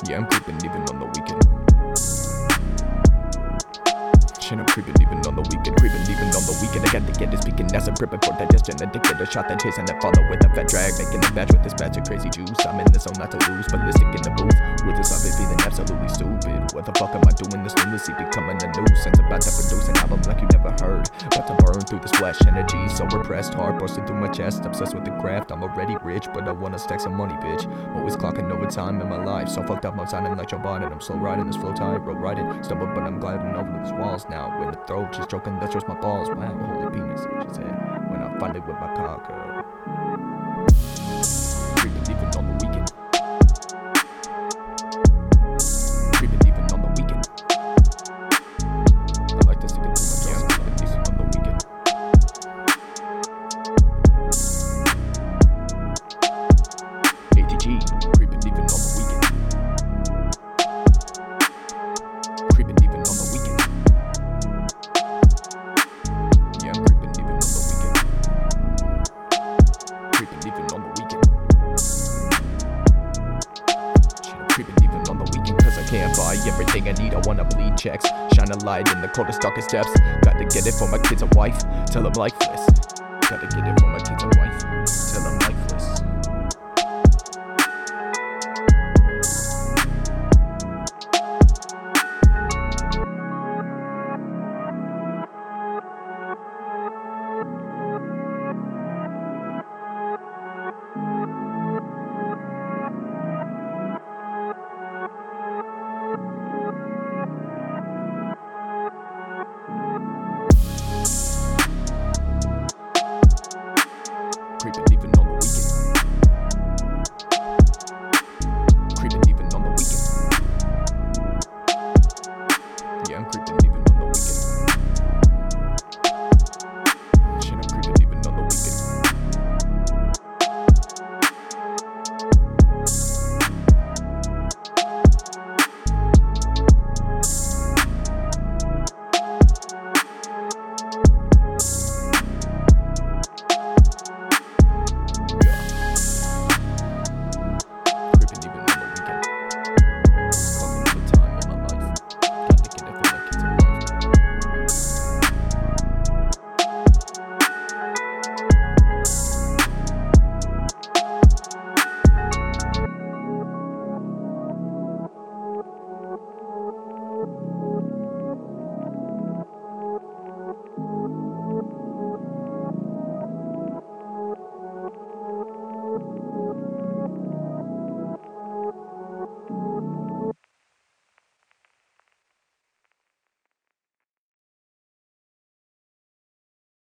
Yeah, I'm creeping even on the weekend. Shit, I'm creeping even on the weekend. Creeping even on the weekend. I got to get it speaking as I'm gripping for digestion. Addicted to shot that chase and then follow with a fat drag. Making the batch with this batch of crazy juice. I'm in the zone not to lose. Ballistic in the booth. With this I've been feeling absolutely stupid. What the fuck am I doing? This lunacy becoming a nuisance. About to produce an album like you never heard. About to burn through this flesh energy. So repressed, hard bursting through my chest. Obsessed with the craft. I'm already rich, but I wanna stack some money, bitch. Always clocking overtime in my life. So fucked up, I'm sounding like Joe Biden. I'm slow riding this flow tide, road riding. Stumbled, but I'm gliding over these walls now. When the throat just joking, that's just my balls. Wow, holy penis, she said. When I find it with my cock, creeping even on the weekend. Creeping even on the weekend. I like to stick it through my jaws. Creeping even on the weekend. ATG, creeping even on the weekend. Creeping even on the weekend. Yeah, I'm creeping even on the weekend. Creeping even on the weekend. Shit, I'm creeping even on the weekend, cause I can't buy everything I need. I wanna bleed checks, shine a light in the coldest, darkest depths. Gotta get it for my kids and wife, tell them lifeless. Gotta get it for